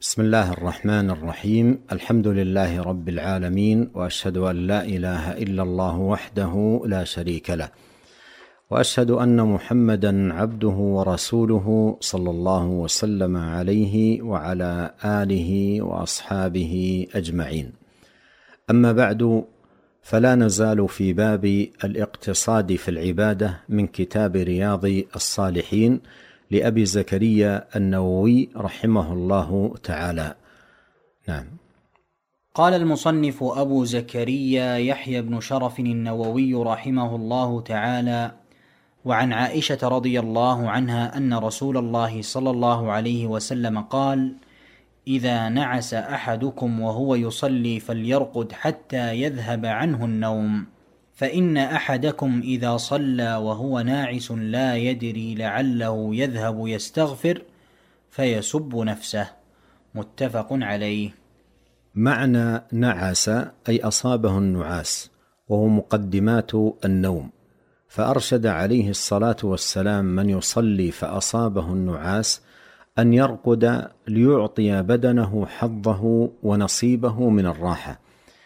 بسم الله الرحمن الرحيم. الحمد لله رب العالمين، وأشهد أن لا إله إلا الله وحده لا شريك له، وأشهد أن محمدا عبده ورسوله صلى الله وسلم عليه وعلى آله وأصحابه أجمعين. أما بعد، فلا نزال في باب الاقتصاد في العبادة من كتاب رياض الصالحين لأبي زكريا النووي رحمه الله تعالى. نعم. قال المصنف أبو زكريا يحيى بن شرف النووي رحمه الله تعالى: وعن عائشة رضي الله عنها أن رسول الله صلى الله عليه وسلم قال: إذا نعس أحدكم وهو يصلي فليرقد حتى يذهب عنه النوم، فإن أحدكم إذا صلى وهو ناعس لا يدري لعله يذهب يستغفر فيسب نفسه. متفق عليه. معنى نعس أي أصابه النعاس، وهو مقدمات النوم، فأرشد عليه الصلاة والسلام من يصلي فأصابه النعاس أن يرقد ليعطي بدنه حظه ونصيبه من الراحة.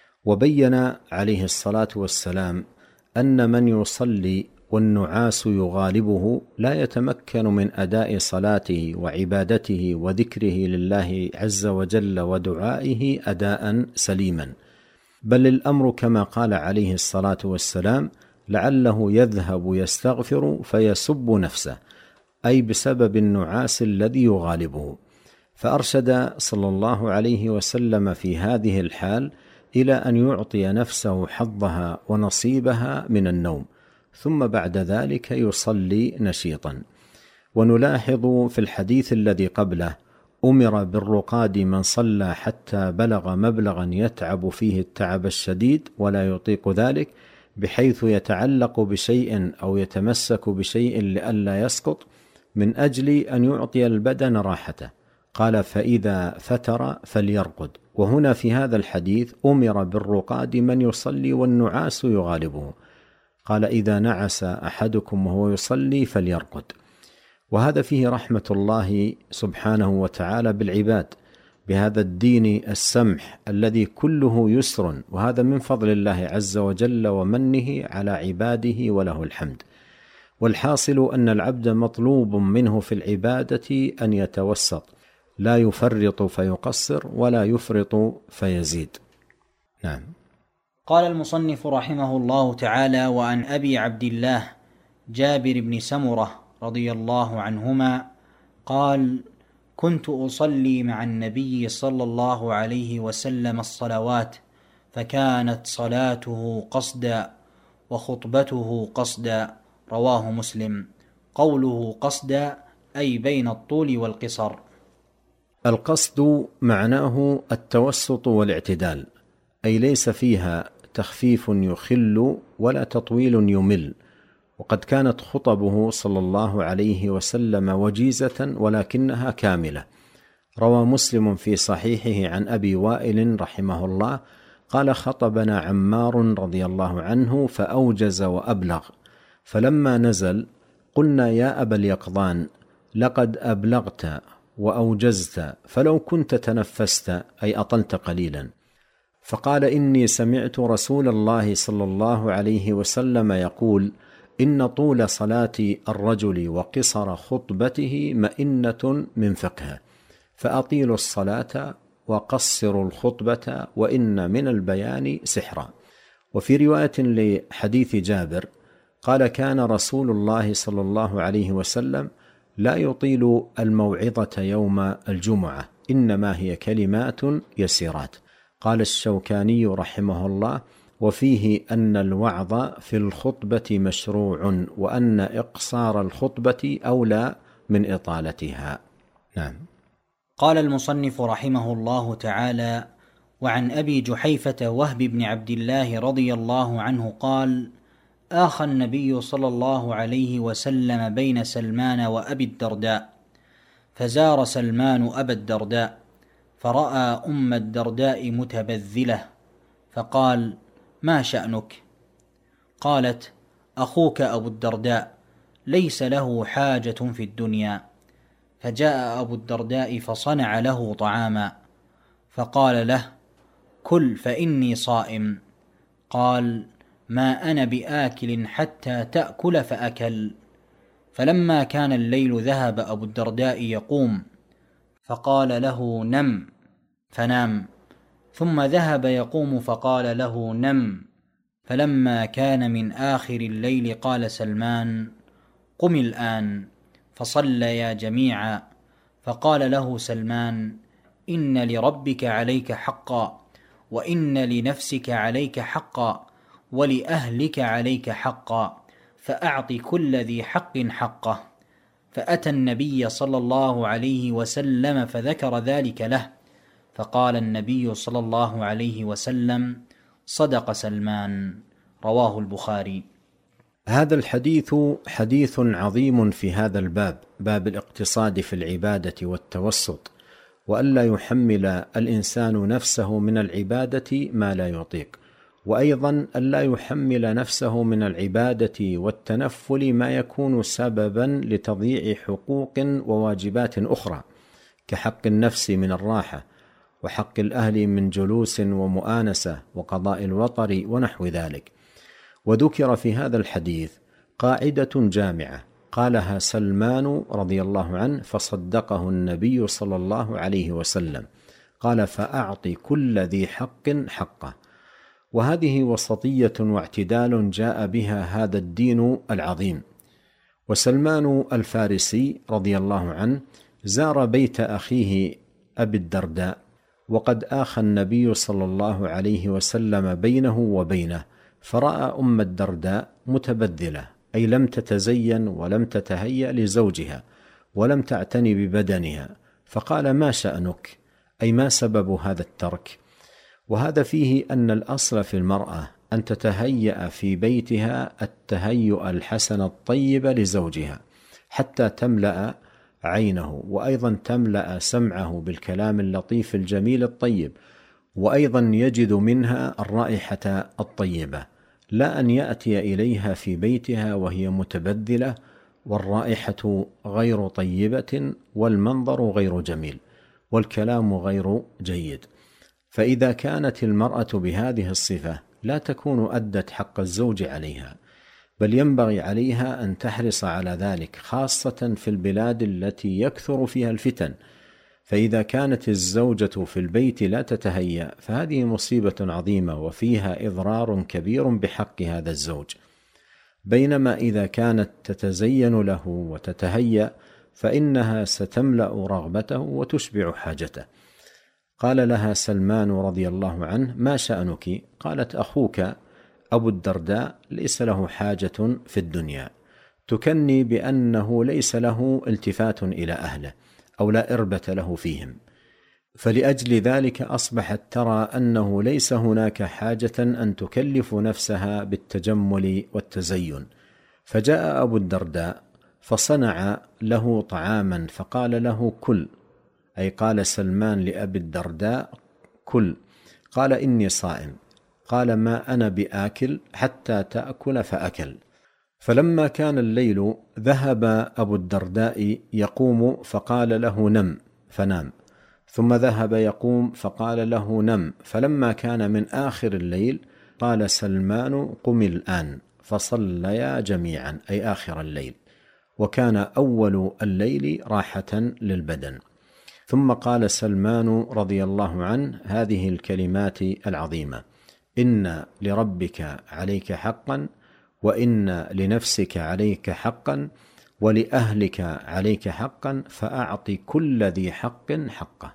وبين عليه الصلاة والسلام أن من يصلي والنعاس يغالبه لا يتمكن من أداء صلاته وعبادته وذكره لله عز وجل ودعائه أداء سليما، بل الأمر كما قال عليه الصلاة والسلام: لعله يذهب يستغفر فيسب نفسه، أي بسبب النعاس الذي يغالبه. فأرشد صلى الله عليه وسلم في هذه الحال إلى أن يعطي نفسه حظها ونصيبها من النوم، ثم بعد ذلك يصلي نشيطا. ونلاحظ في الحديث الذي قبله: أمر بالرقاد من صلى حتى بلغ مبلغا يتعب فيه التعب الشديد ولا يطيق ذلك، بحيث يتعلق بشيء أو يتمسك بشيء لئلا يسقط، من أجل أن يعطي البدن راحته. قال: فإذا فتر فليرقد. وهنا في هذا الحديث أمر بالرقاد من يصلي والنعاس يغالبه، قال: إذا نعس أحدكم وهو يصلي فليرقد. وهذا فيه رحمة الله سبحانه وتعالى بالعباد، بهذا الدين السمح الذي كله يسر، وهذا من فضل الله عز وجل ومنه على عباده، وله الحمد. والحاصل أن العبد مطلوب منه في العبادة أن يتوسط، لا يفرط فيقصر ولا يفرط فيزيد. نعم. قال المصنف رحمه الله تعالى: وعن أبي عبد الله جابر بن سمرة رضي الله عنهما قال: كنت أصلي مع النبي صلى الله عليه وسلم الصلوات، فكانت صلاته قصدا وخطبته قصدا. رواه مسلم. قوله قصدا أي بين الطول والقصر. القصد معناه التوسط والاعتدال، أي ليس فيها تخفيف يخل ولا تطويل يمل. وقد كانت خطبه صلى الله عليه وسلم وجيزة ولكنها كاملة. روى مسلم في صحيحه عن أبي وائل رحمه الله قال: خطبنا عمار رضي الله عنه فأوجز وأبلغ، فلما نزل قلنا: يا أبا اليقظان، لقد أبلغت وأوجزت، فلو كنت تنفست أي أطلت قليلا. فقال: إني سمعت رسول الله صلى الله عليه وسلم يقول: إن طول صلاة الرجل وقصر خطبته مئنة من فقهه، فأطيلوا الصلاة وقصروا الخطبة وإن من البيان سحرا. وفي رواية لحديث جابر قال: كان رسول الله صلى الله عليه وسلم لا يطيل الموعظة يوم الجمعة، إنما هي كلمات يسيرات. قال الشوكاني رحمه الله: وفيه أن الوعظ في الخطبة مشروع، وأن إقصار الخطبة أولى من إطالتها. نعم. قال المصنف رحمه الله تعالى: وعن أبي جحيفة وهب بن عبد الله رضي الله عنه قال: آخى النبي صلى الله عليه وسلم بين سلمان وأبي الدرداء، فزار سلمان أبا الدرداء فرأى أم الدرداء متبذلة، فقال: ما شأنك؟ قالت: أخوك أبو الدرداء ليس له حاجة في الدنيا. فجاء أبو الدرداء فصنع له طعاما، فقال له: كل فإني صائم. قال: ما أنا بآكل حتى تأكل، فأكل. فلما كان الليل ذهب أبو الدرداء يقوم، فقال له: نم، فنام. ثم ذهب يقوم، فقال له: نم. فلما كان من آخر الليل قال سلمان: قم الآن. فصليا جميعا. فقال له سلمان: إن لربك عليك حقا، وإن لنفسك عليك حقا، ولأهلك عليك حقا، فأعط كل ذي حق حقه. فأتى النبي صلى الله عليه وسلم فذكر ذلك له، فقال النبي صلى الله عليه وسلم: صدق سلمان. رواه البخاري. هذا الحديث حديث عظيم في هذا الباب، باب الاقتصاد في العبادة والتوسط، وألا يحمل الإنسان نفسه من العبادة ما لا يطيق، وأيضا ألا يحمل نفسه من العبادة والتنفل ما يكون سببا لتضييع حقوق وواجبات أخرى، كحق النفس من الراحة، وحق الأهل من جلوس ومؤانسة، وقضاء الوطر ونحو ذلك. وذكر في هذا الحديث قاعدة جامعة قالها سلمان رضي الله عنه فصدقه النبي صلى الله عليه وسلم، قال: فأعط كل ذي حق حقه. وهذه وسطية واعتدال جاء بها هذا الدين العظيم. وسلمان الفارسي رضي الله عنه زار بيت أخيه أبي الدرداء، وقد آخى النبي صلى الله عليه وسلم بينه وبينه، فرأى أم الدرداء متبذلة، أي لم تتزين ولم تتهيأ لزوجها ولم تعتني ببدنها، فقال: ما شأنك؟ أي ما سبب هذا الترك؟ وهذا فيه أن الأصل في المرأة أن تتهيأ في بيتها التهيؤ الحسن الطيب لزوجها حتى تملأ عينه، وأيضا تملأ سمعه بالكلام اللطيف الجميل الطيب، وأيضا يجد منها الرائحة الطيبة، لا أن يأتي إليها في بيتها وهي متبذلة والرائحة غير طيبة والمنظر غير جميل والكلام غير جيد. فإذا كانت المرأة بهذه الصفة لا تكون أدت حق الزوج عليها، بل ينبغي عليها أن تحرص على ذلك، خاصة في البلاد التي يكثر فيها الفتن. فإذا كانت الزوجة في البيت لا تتهيأ فهذه مصيبة عظيمة وفيها إضرار كبير بحق هذا الزوج، بينما إذا كانت تتزين له وتتهيأ فإنها ستملأ رغبته وتشبع حاجته. قال لها سلمان رضي الله عنه: ما شأنك؟ قالت: أخوك أبو الدرداء ليس له حاجة في الدنيا، تكني بأنه ليس له التفات إلى أهله أو لا إربة له فيهم، فلأجل ذلك أصبحت ترى أنه ليس هناك حاجة أن تكلف نفسها بالتجمل والتزين. فجاء أبو الدرداء فصنع له طعاما فقال له: كل، أي قال سلمان لأبي الدرداء: كل. قال: إني صائم. قال: ما أنا بآكل حتى تأكل، فأكل. فلما كان الليل ذهب أبو الدرداء يقوم، فقال له: نم، فنام. ثم ذهب يقوم، فقال له: نم. فلما كان من آخر الليل قال سلمان: قم الآن. فصليا جميعا، أي آخر الليل، وكان أول الليل راحة للبدن. ثم قال سلمان رضي الله عنه هذه الكلمات العظيمة: إن لربك عليك حقا، وإن لنفسك عليك حقا، ولأهلك عليك حقا، فأعط كل ذي حق حقه.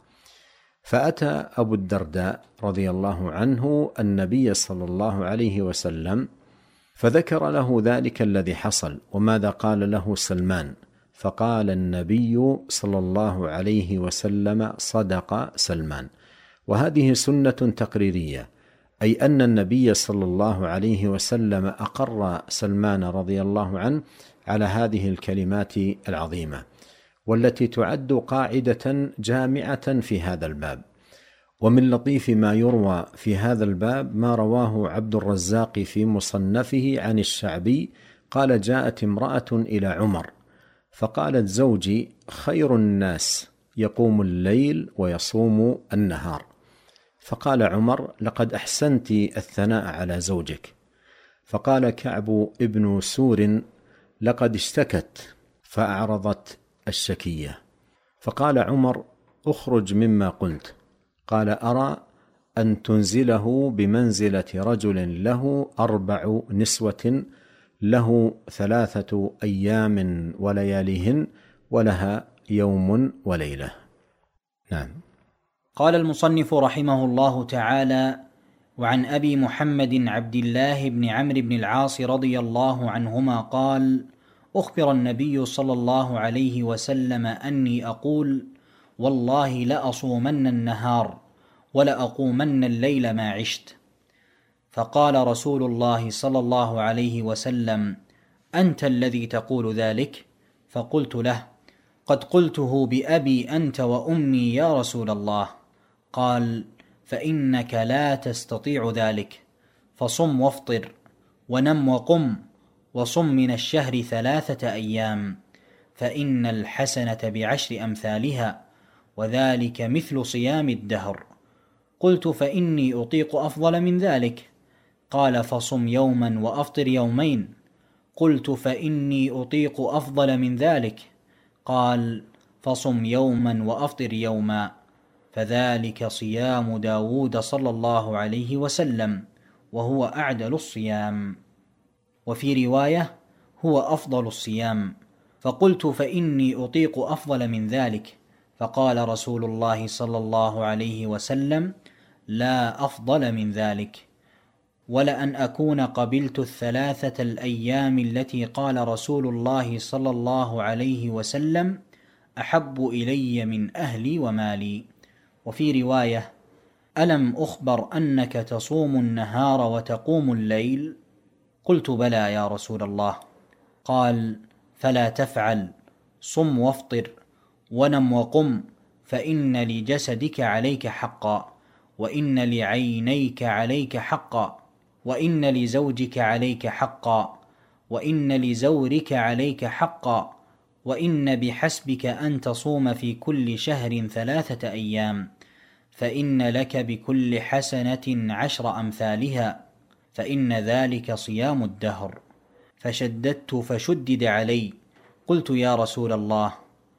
فأتى أبو الدرداء رضي الله عنه النبي صلى الله عليه وسلم فذكر له ذلك الذي حصل وماذا قال له سلمان، فقال النبي صلى الله عليه وسلم: صدق سلمان. وهذه سنة تقريرية، أي أن النبي صلى الله عليه وسلم أقر سلمان رضي الله عنه على هذه الكلمات العظيمة، والتي تعد قاعدة جامعة في هذا الباب. ومن لطيف ما يروى في هذا الباب ما رواه عبد الرزاق في مصنفه عن الشعبي قال: جاءت امرأة إلى عمر فقالت: زوجي خير الناس، يقوم الليل ويصوم النهار. فقال عمر: لقد أحسنت الثناء على زوجك. فقال كعب ابن سور: لقد اشتكت فأعرضت الشكية. فقال عمر: اخرج مما قلت. قال: أرى أن تنزله بمنزلة رجل له 4 نسوة، له 3 أيام ولياليهن، ولها يوم وليلة. نعم. قال المصنف رحمه الله تعالى: وعن أبي محمد عبد الله بن عمرو بن العاص رضي الله عنهما قال: أخبر النبي صلى الله عليه وسلم أني أقول: والله لأصومن النهار ولأقومن الليل ما عشت. فقال رسول الله صلى الله عليه وسلم: أنت الذي تقول ذلك؟ فقلت له: قد قلته بأبي أنت وأمي يا رسول الله. قال: فإنك لا تستطيع ذلك، فصم وافطر ونم وقم، وصم من الشهر 3 أيام، فإن الحسنة ب10 أمثالها، وذلك مثل صيام الدهر. قلت: فإني أطيق أفضل من ذلك. قال: فصم يوما وأفطر يومين. قلت: فإني أطيق أفضل من ذلك. قال: فصم يوما وأفطر يوما، فذلك صيام داود صلى الله عليه وسلم، وهو أعدل الصيام. وفي رواية: هو أفضل الصيام. فقلت: فإني أطيق أفضل من ذلك. فقال رسول الله صلى الله عليه وسلم: لا أفضل من ذلك، ولأن أكون قبلت 3 الأيام التي قال رسول الله صلى الله عليه وسلم أحب إلي من أهلي ومالي. وفي رواية: ألم أخبر أنك تصوم النهار وتقوم الليل؟ قلت: بلى يا رسول الله. قال: فلا تفعل، صم وافطر ونم وقم، فإن لجسدك عليك حقا، وإن لعينيك عليك حقا، وإن لزوجك عليك حقا، وإن لزورك عليك حقا، وإن بحسبك أن تصوم في كل شهر 3 أيام، فإن لك بكل حسنة 10 أمثالها، فإن ذلك صيام الدهر. فشددت فشدد علي. قلت: يا رسول الله،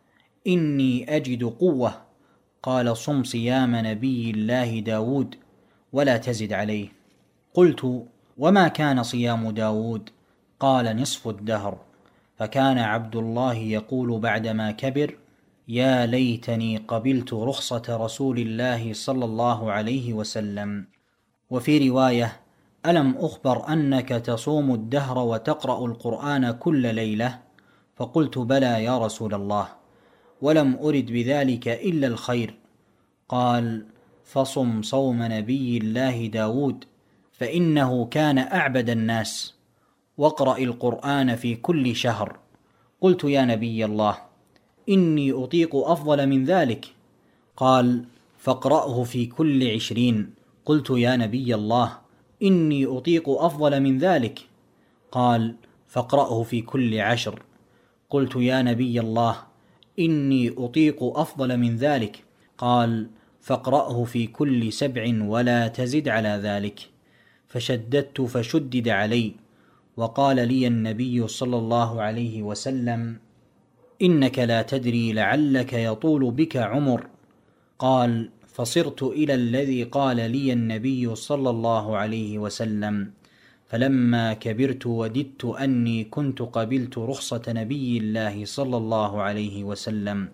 إني أجد قوة. قال: صم صيام نبي الله داود ولا تزد عليه. قلت: وما كان صيام داود؟ قال: نصف الدهر. فكان عبد الله يقول بعدما كبر: يا ليتني قبلت رخصة رسول الله صلى الله عليه وسلم. وفي رواية: ألم أخبر أنك تصوم الدهر وتقرأ القرآن كل ليلة؟ فقلت: بلى يا رسول الله، ولم أرد بذلك إلا الخير. قال: فصم صوم نبي الله داود، فإنه كان أعبد الناس، واقرأ القرآن في كل شهر. قلت: يا نبي الله، إني أطيق أفضل من ذلك. قال: فاقرأه في كل 20. قلت: يا نبي الله، إني أطيق أفضل من ذلك. قال: فاقرأه في كل 10. قلت: يا نبي الله، إني أطيق أفضل من ذلك. قال: فاقرأه في كل 7 ولا تزد على ذلك. فشددت فشدد علي. وقال لي النبي صلى الله عليه وسلم: إنك لا تدري لعلك يطول بك عمر. قال: فصرت إلى الذي قال لي النبي صلى الله عليه وسلم، فلما كبرت وددت أني كنت قبلت رخصة نبي الله صلى الله عليه وسلم.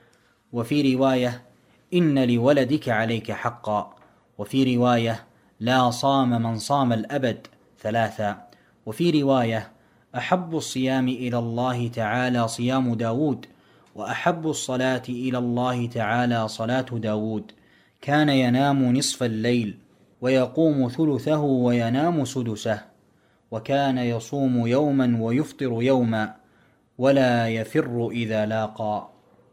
وفي رواية: إن لولدك عليك حقا. وفي رواية: لا صام من صام الأبد 3. وفي رواية: أحب الصيام إلى الله تعالى صيام داود، وأحب الصلاة إلى الله تعالى صلاة داود. كان ينام نصف الليل ويقوم ثلثه وينام سدسه، وكان يصوم يوما ويفطر يوما، ولا يفر إذا لاقى.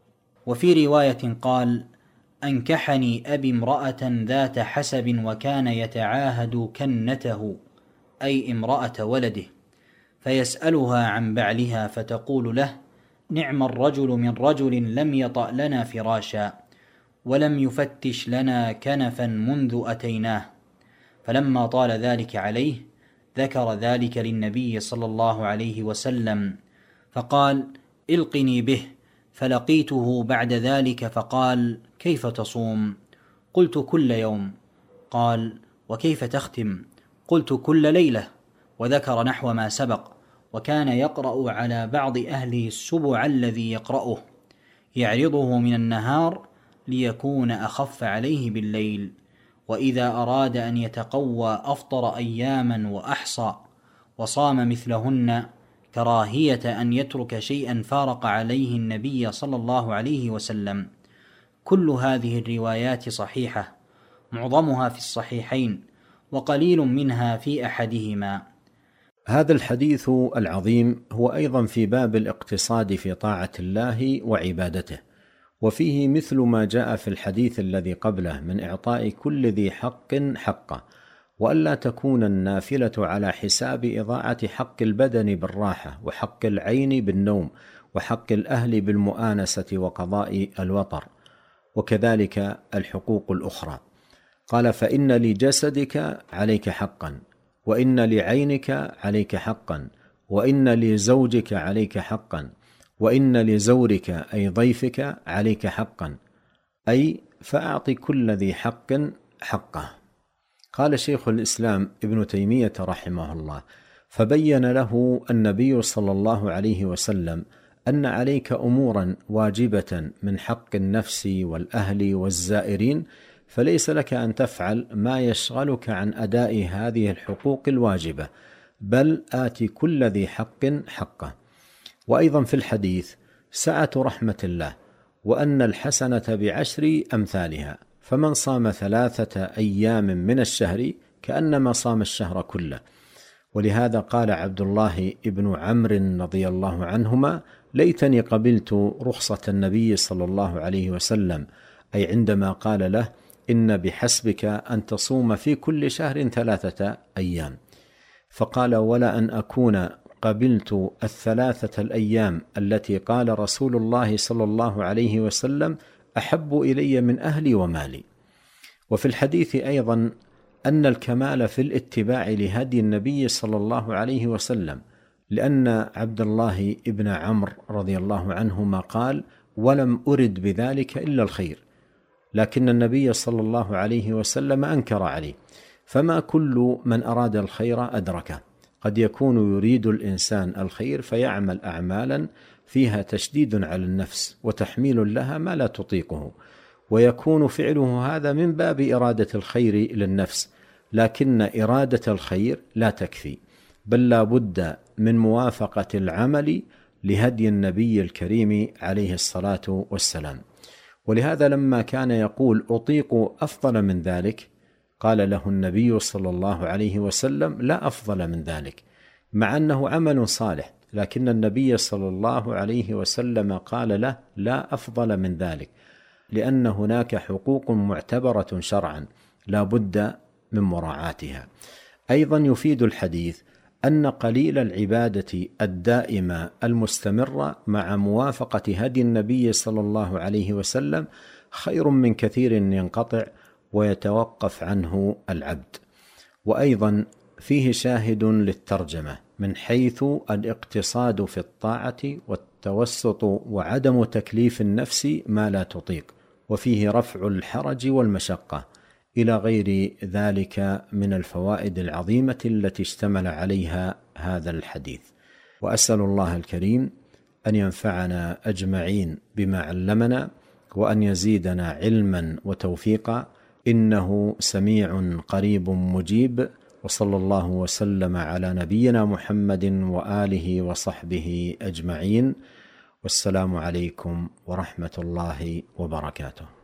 وفي رواية قال: أنكحني أبي امرأة ذات حسب وكان يتعاهد كنته، أي امرأة ولده، فيسألها عن بعلها فتقول له: نعم الرجل من رجل لم يطأ لنا فراشا ولم يفتش لنا كنفا منذ أتيناه. فلما طال ذلك عليه ذكر ذلك للنبي صلى الله عليه وسلم فقال: القني به. فلقيته بعد ذلك فقال: كيف تصوم؟ قلت: كل يوم. قال: وكيف تختم؟ قلت: كل ليلة. وذكر نحو ما سبق. وكان يقرأ على بعض أهله السبع الذي يقرأه، يعرضه من النهار ليكون أخف عليه بالليل، وإذا أراد أن يتقوى أفطر أياما وأحصى وصام مثلهن، كراهية أن يترك شيئا فارق عليه النبي صلى الله عليه وسلم. كل هذه الروايات صحيحة، معظمها في الصحيحين وقليل منها في أحدهما. هذا الحديث العظيم هو أيضا في باب الاقتصاد في طاعة الله وعبادته، وفيه مثل ما جاء في الحديث الذي قبله من إعطاء كل ذي حق حقه، وألا تكون النافلة على حساب إضاعة حق البدن بالراحة، وحق العين بالنوم، وحق الأهل بالمؤانسة وقضاء الوطر، وكذلك الحقوق الأخرى. قال: فإن لجسدك عليك حقا، وإن لعينك عليك حقا، وإن لزوجك عليك حقا، وإن لزورك أي ضيفك عليك حقا، أي فأعط كل ذي حق حقه. قال شيخ الإسلام ابن تيمية رحمه الله: فبين له النبي صلى الله عليه وسلم أن عليك أمورا واجبة من حق النفس والأهل والزائرين، فليس لك أن تفعل ما يشغلك عن أداء هذه الحقوق الواجبة، بل آت كل ذي حق حقه. وأيضا في الحديث سعة رحمة الله، وأن الحسنة بعشر أمثالها، فمن صام 3 أيام من الشهر كأنما صام الشهر كله. ولهذا قال عبد الله ابن عمرو رضي الله عنهما: ليتني قبلت رخصة النبي صلى الله عليه وسلم، أي عندما قال له: إن بحسبك أن تصوم في كل شهر 3 أيام. فقال: ولا أن أكون قبلت 3 الأيام التي قال رسول الله صلى الله عليه وسلم أحب إلي من أهلي ومالي. وفي الحديث أيضا أن الكمال في الاتباع لهدي النبي صلى الله عليه وسلم، لأن عبد الله ابن عمرو رضي الله عنهما قال: ولم أرد بذلك إلا الخير، لكن النبي صلى الله عليه وسلم أنكر عليه. فما كل من أراد الخير أدركه، قد يكون يريد الإنسان الخير فيعمل أعمالا فيها تشديد على النفس وتحميل لها ما لا تطيقه، ويكون فعله هذا من باب إرادة الخير للنفس، لكن إرادة الخير لا تكفي، بل لا بد من موافقة العمل لهدي النبي الكريم عليه الصلاة والسلام. ولهذا لما كان يقول أطيق أفضل من ذلك، قال له النبي صلى الله عليه وسلم: لا أفضل من ذلك، مع أنه عمل صالح، لكن النبي صلى الله عليه وسلم قال له: لا أفضل من ذلك، لأن هناك حقوق معتبرة شرعا لا بد من مراعاتها. أيضا يفيد الحديث أن قليل العبادة الدائمة المستمرة مع موافقة هدي النبي صلى الله عليه وسلم خير من كثير ينقطع ويتوقف عنه العبد. وأيضا فيه شاهد للترجمة من حيث الاقتصاد في الطاعة والتوسط وعدم تكليف النفس ما لا تطيق، وفيه رفع الحرج والمشقة، إلى غير ذلك من الفوائد العظيمة التي اشتمل عليها هذا الحديث. وأسأل الله الكريم أن ينفعنا أجمعين بما علمنا، وأن يزيدنا علما وتوفيقا، إنه سميع قريب مجيب. وصلى الله وسلم على نبينا محمد وآله وصحبه أجمعين، والسلام عليكم ورحمة الله وبركاته.